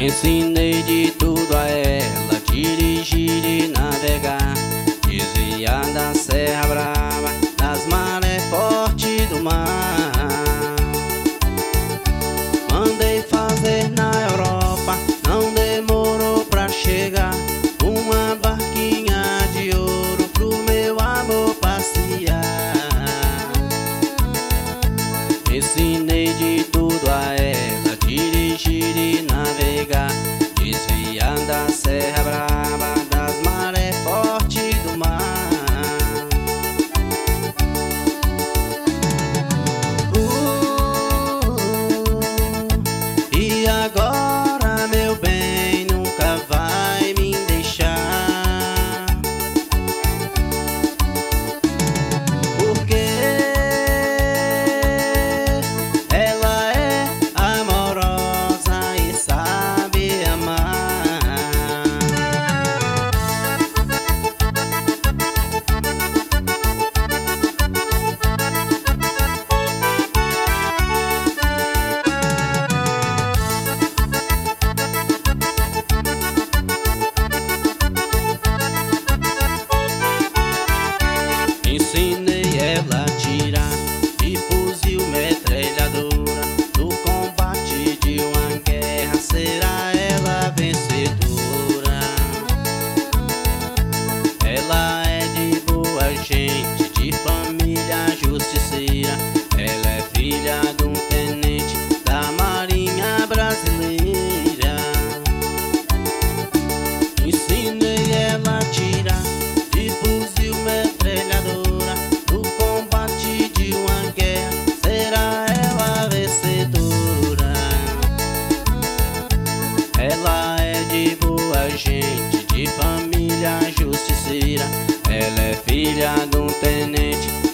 Ensinei de tudo a ela, dirigir e navegar, desviar da serra brava, das marés fortes do mar. Mandei fazer na Europa, não demorou pra chegar, uma barquinha de ouro pro meu amor passear. Ensinei de tudo a ela, dirigir e navegar, desviar da serra brava, das marés fortes do mar. E agora, meu bem, nunca vai me deixar, porque ela é amorosa e sabe amar. Ensinei ela a tirar de fuzil metralhadora, no combate de uma guerra será ela a vencedora. Ela é de boa gente, de família justiceira, ela é filha de um tenente da Marinha Brasileira. Ensinei ela a tirar de fuzil metralhadora, no combate de uma guerra será ela a vencedora. Ela é de boa gente, de família justiceira, ela é filha de um tenente